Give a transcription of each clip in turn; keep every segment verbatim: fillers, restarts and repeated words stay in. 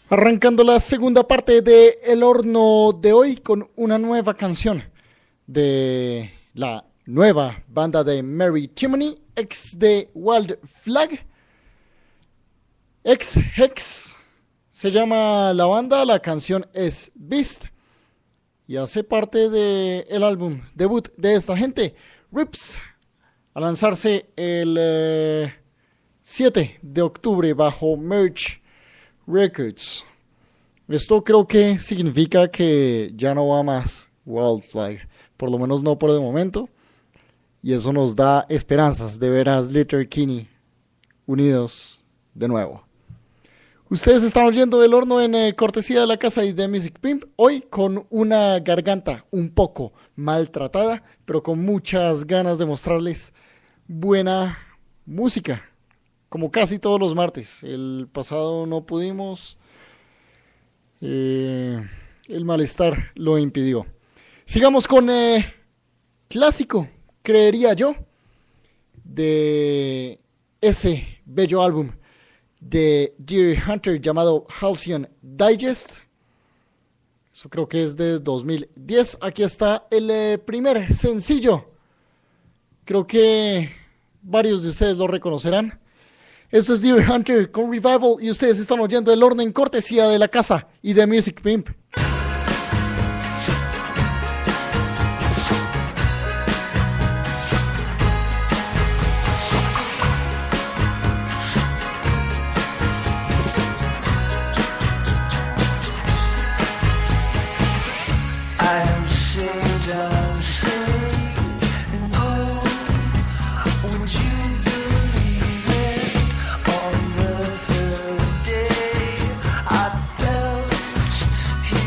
Arrancando la segunda parte de El Horno de hoy con una nueva canción de la nueva banda de Mary Timony, ex de Wild Flag, ex Hex. Se llama la banda, la canción es Beast y hace parte del álbum debut de esta gente, Rips, a lanzarse el eh, siete de octubre bajo Merge Records. Esto creo que significa que ya no va más Wild Flag, por lo menos no por el momento, y eso nos da esperanzas de ver a Slater Kinney unidos de nuevo. Ustedes están oyendo El Horno en eh, cortesía de la casa y de Music Pimp, hoy con una garganta un poco maltratada, pero con muchas ganas de mostrarles buena música, como casi todos los martes. El pasado no pudimos, eh, el malestar lo impidió. Sigamos con eh, clásico, creería yo, de ese bello álbum de Deer Hunter llamado Halcyon Digest. Eso creo que es de dos mil diez. Aquí está el eh, primer sencillo. Creo que varios de ustedes lo reconocerán. Esto es Deer Hunter con Revival y ustedes están oyendo El Horno en cortesía de la casa y de Music Pimp. He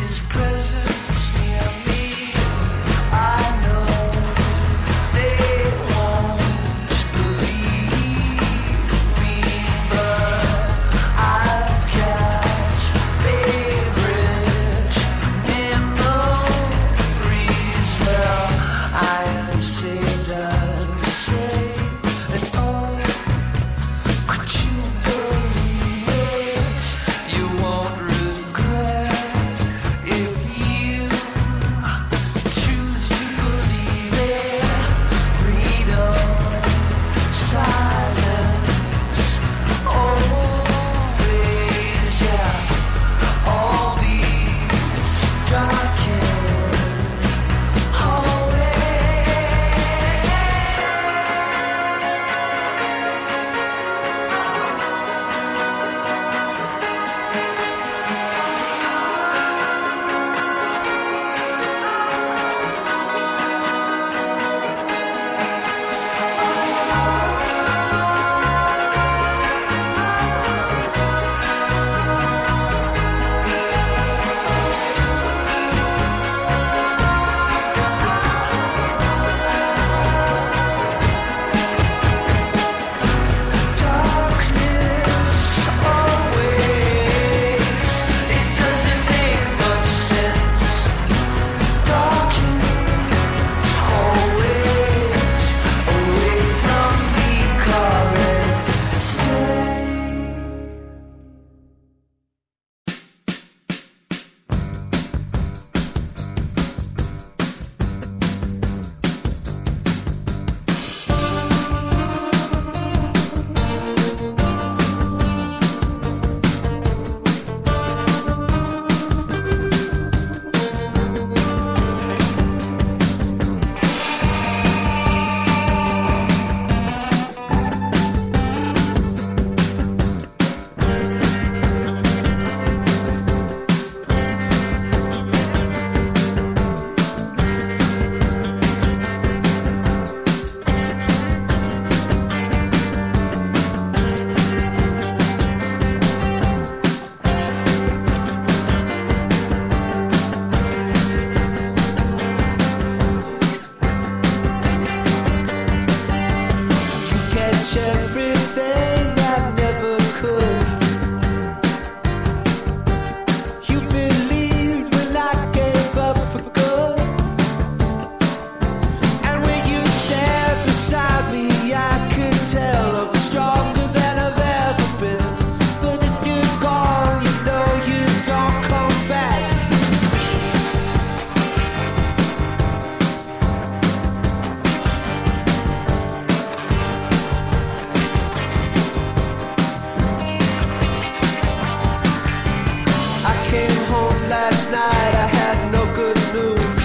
last night, I had no good news.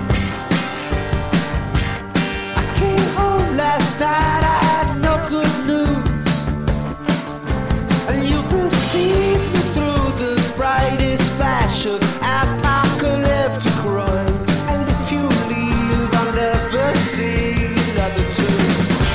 I came home last night, I had no good news. And you received me through the brightest flash of apocalyptic crime. And if you leave, I'll never see another tune.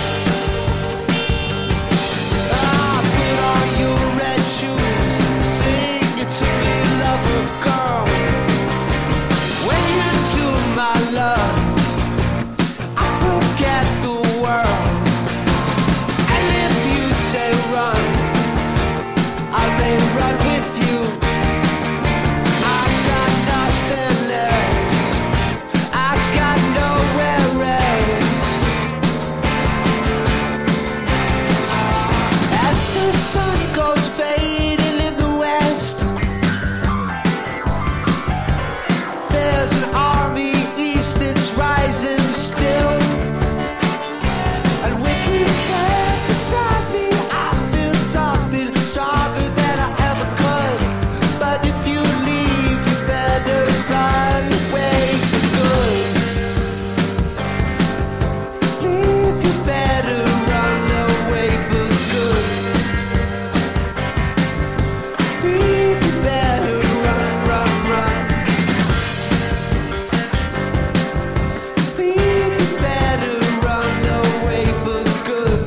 Ah, put on your red shoes, sing it to me, lover girl. When you do my love, I forget the world. And if you say run, I may run with you. I got nothing else, I got nowhere else. As the sun goes fading in the west, there's an army east that's rising still. And when you stand beside me, I feel something stronger than I ever could. But if you leave, you better run away for good. Leave, you better run away for good. Leave, you better run, run, run. Leave, you better run away for good.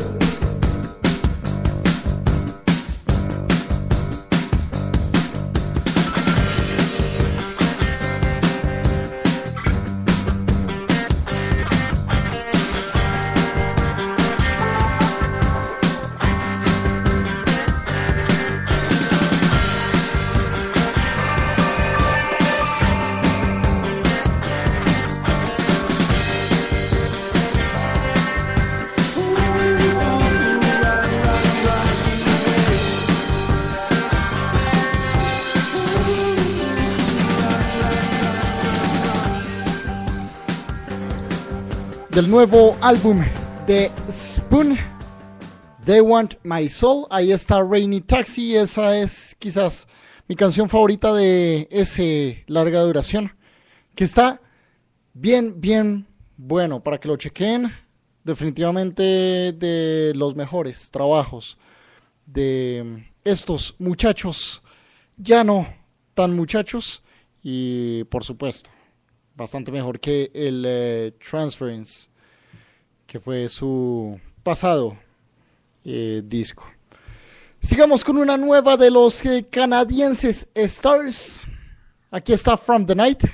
Del nuevo álbum de Spoon, They Want My Soul. Ahí está Rainy Taxi. Esa es quizás mi canción favorita de ese larga duración, que está bien, bien bueno para que lo chequen. Definitivamente de los mejores trabajos de estos muchachos, ya no tan muchachos, y por supuesto bastante mejor que el eh, Transference, que fue su pasado eh, disco. Sigamos con una nueva de los eh, canadienses Stars. Aquí está From the Night.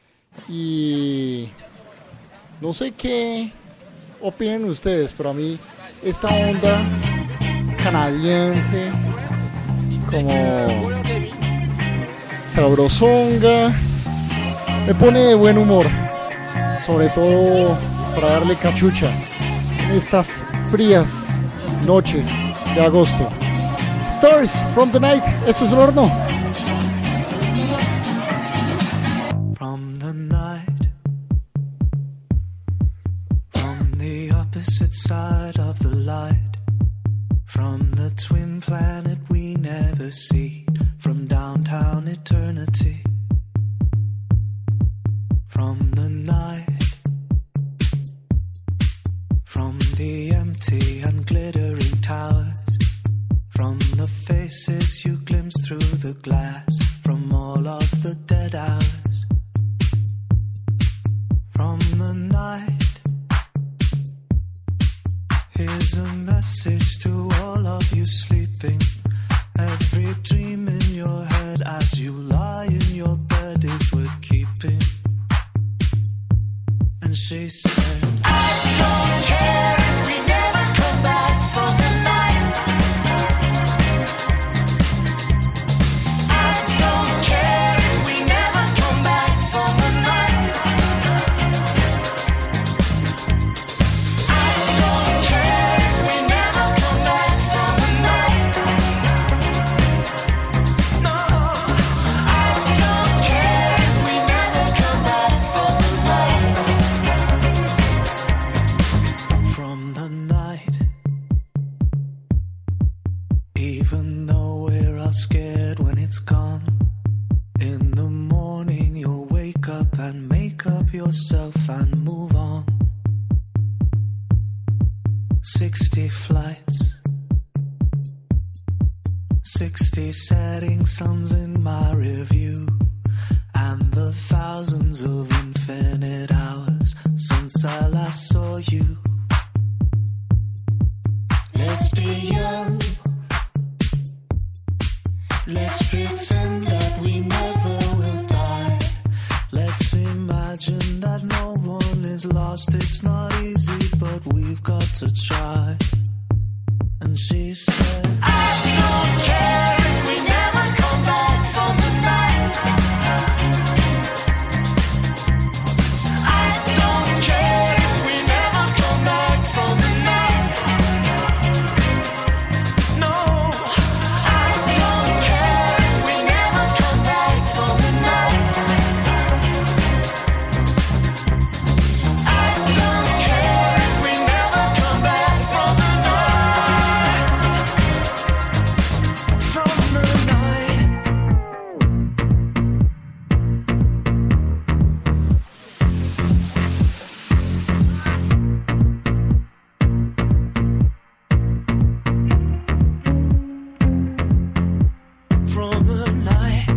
Y no sé qué opinen ustedes, pero a mí esta onda canadiense, como sabrosonga, me pone de buen humor, sobre todo para darle cachucha en estas frías noches de agosto. Stars from the Night, este es el horno. From the night, from the opposite side of the light, from the twin planet we never see, from downtown eternity. From the night, from the empty and glittering towers, from the faces you glimpse through the glass, from all of the dead hours. From the night, here's a message to all of you sleeping. Every dream in your head as you lie in your bed is worth keeping. And she said, I don't care if we never come back from the night. I don't care if we never come back from the night. I don't care if we never come back from the night. No, I don't care if we never come back from the night. and make up yourself and move on. Sixty flights, sixty setting suns in my review, and the thousands of infinite hours since I last saw you. Let's be young, let's pretend that we never will die. Let's imagine that no one is lost. It's not easy, but we've got to try. And she said, I don't care if we never come back from the night. I don't care if we never come back from the night. No, I don't care if we never come back from the night. I don't care if we never come back from the night. From the night. From the night.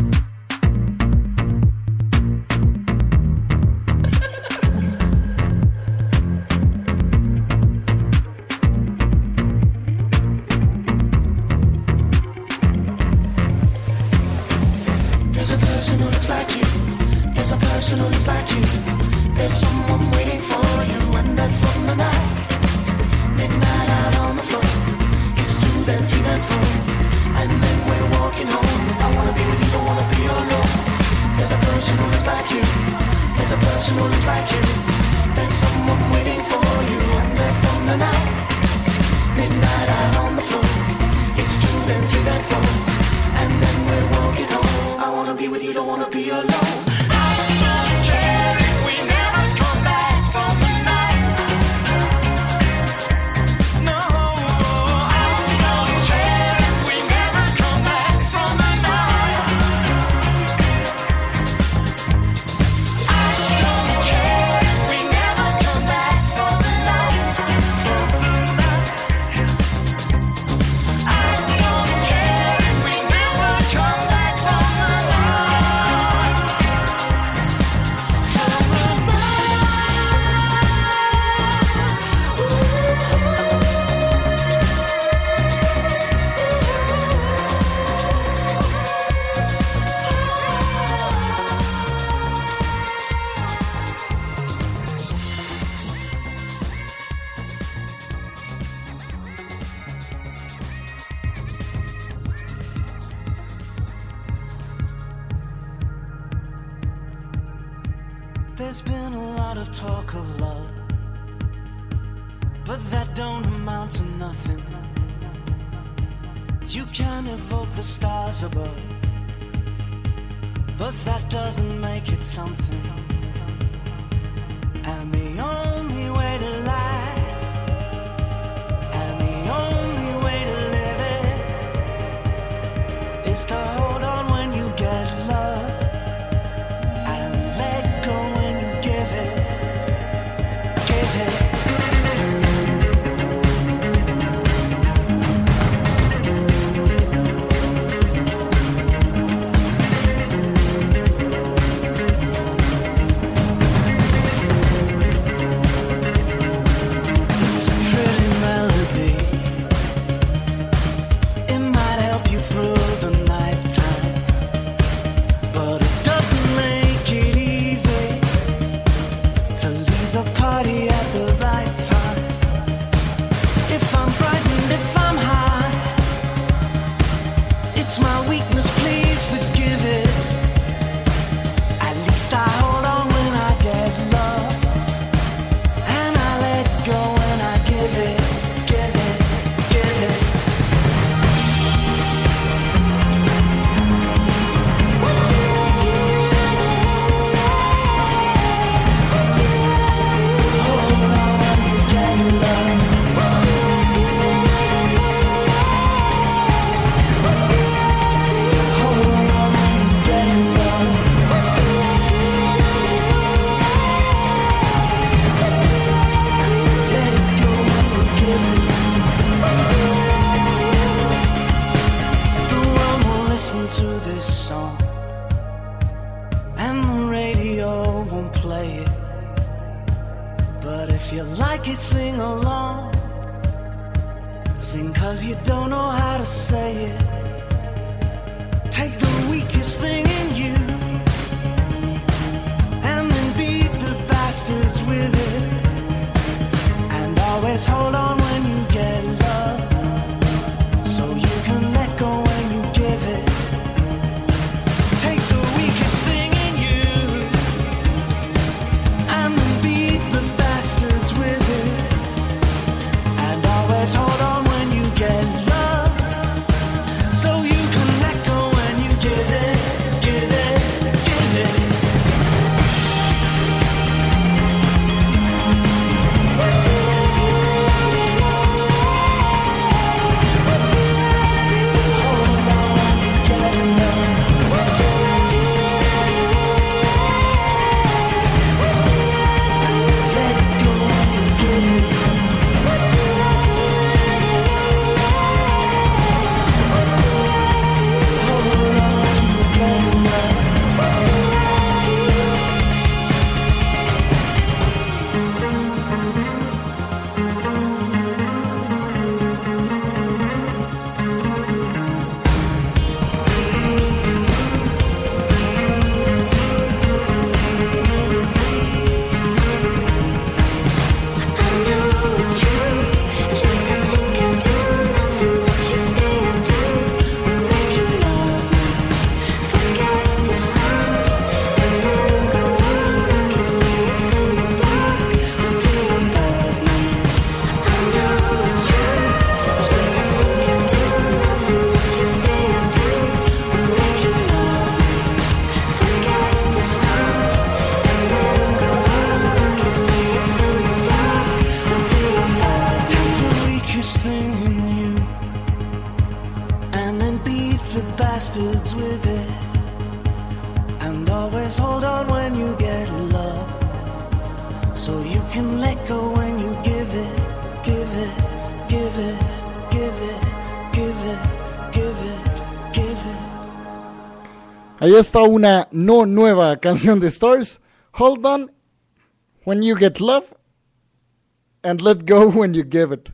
There's a person who looks like you. There's a person who looks like you. There's someone waiting for you, and they're from the night. Midnight out on the floor. It's two, then three, then four, and then we're walking home. I wanna be with you, don't wanna be alone. There's a person who looks like you. There's a person who looks like you. There's someone waiting for you, and they're from the night. Midnight out on the floor. It's two, then three, then four, and then we're walking home. I wanna be with you, don't wanna be alone. I don't care if we never come back from the night. No, I don't care if we never come back from the night. I don't care if we never come back from the night. I don't care if we never come back from the night. From the There's been a lot of talk of love, but that don't amount to nothing. You can evoke the stars above, but that doesn't make it something. And the only way to last, and the only way to live it, is to hold on when you get love, and let go when you give it, give it. If you like it, sing along. Sing 'cause you don't know how to say it. Take the weakest thing in you and then beat the bastards with it. And always hold on when you get love, so you can let go when you give it. Take the weakest thing in you and then beat the bastards with it. And always hold on when you get love, so you can let go when you give it, give it, give it. What did I do? What did I do? Hold on when you get love. What did I do? What did I do? Let go when you give it. What did I do? What did I do? Hold on when you get love. What did I do? I know it's true. At least I think I do. Nothing that you say I do will make you love me. Forget the sun and then go on. I can see it from the dark or feel above me. I know it's true. At least I think I do. Nothing that you say I do will make you love me. Forget the sun and then go on. I can see it from the dark or feel above me. Take the weakest thing in you and then beat the bastards with it. And always hold on when you get love, so you can let go when you give it, give it, give it, give it, give it, give it, give it. Ahí está una no nueva canción de Stars. Hold on when you get love and let go when you give it.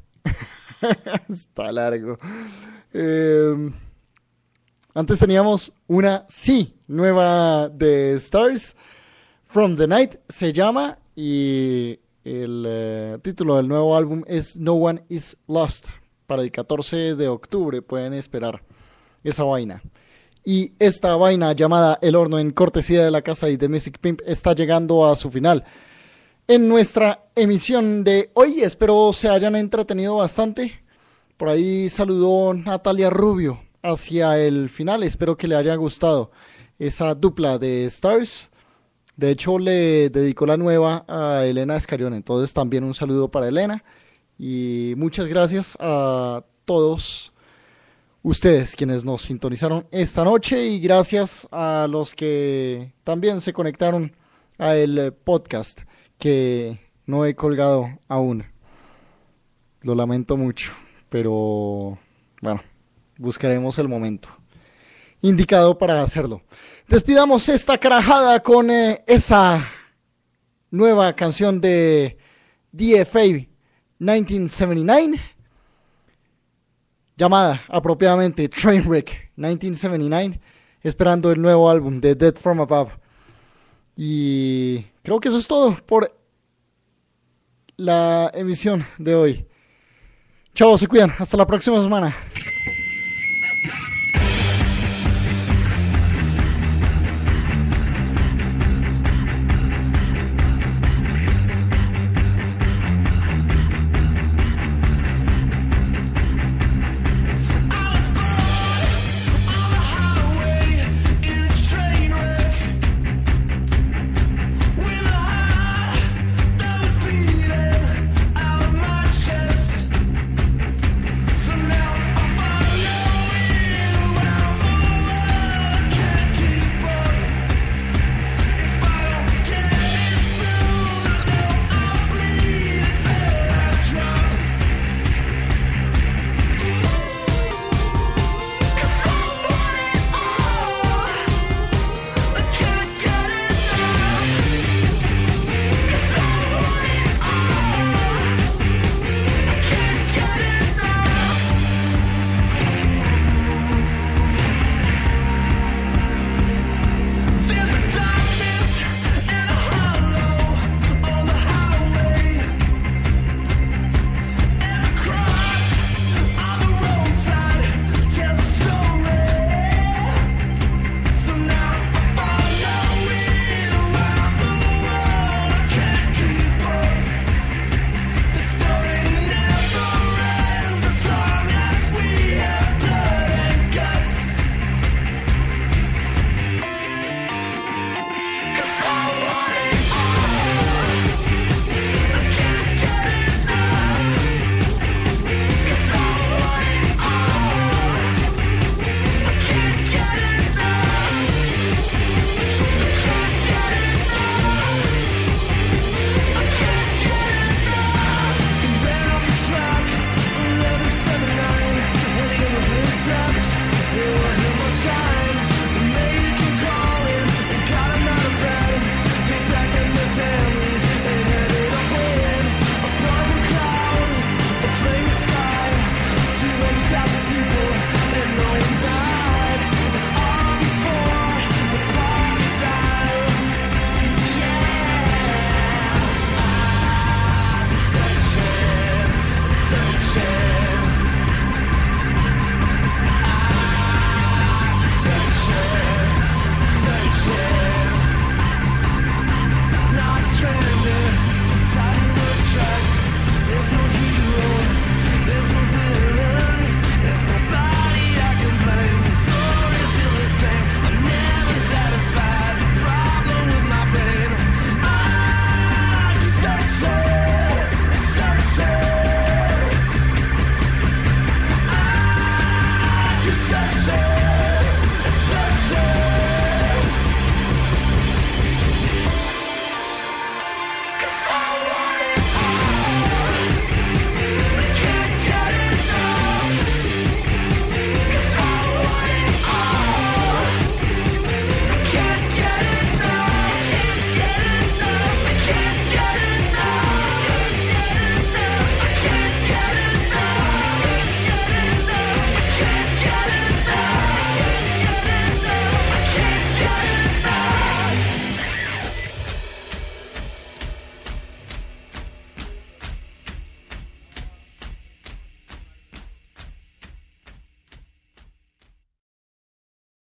Está largo. Eh, antes teníamos una sí nueva de Stars. From the Night se llama, y el eh, título del nuevo álbum es No One Is Lost. Para el catorce de octubre pueden esperar esa vaina. Y esta vaina llamada El Horno, en cortesía de la casa y de Music Pimp, está llegando a su final en nuestra emisión de hoy. Espero se hayan entretenido bastante. Por ahí saludó Natalia Rubio hacia el final. Espero que le haya gustado esa dupla de Stars. De hecho, le dedicó la nueva a Elena Escarión. Entonces también un saludo para Elena. Y muchas gracias a todos ustedes quienes nos sintonizaron esta noche, y gracias a los que también se conectaron a el podcast que no he colgado aún. Lo lamento mucho, pero bueno, buscaremos el momento indicado para hacerlo. Despidamos esta carajada con eh, esa nueva canción de D F A mil novecientos setenta y nueve, llamada apropiadamente Trainwreck mil novecientos setenta y nueve, esperando el nuevo álbum de Dead From Above. Y creo que eso es todo por la emisión de hoy. Chao, se cuidan, hasta la próxima semana.